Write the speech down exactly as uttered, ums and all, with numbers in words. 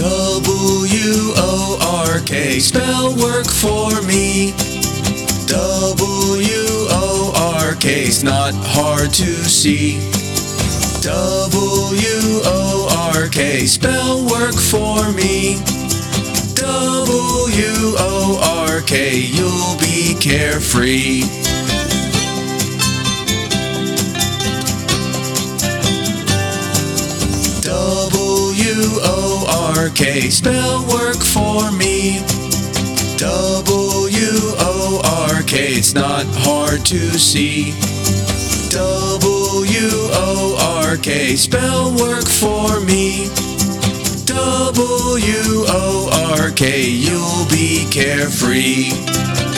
W O R K, spell work for me. W O R K's not hard to see. W O R K, spell work for me. W O R K, you'll be carefree. W O R K, spell work for me. W O R K, it's not hard to see. W O R K, spell work for me. W O R K, you'll be carefree.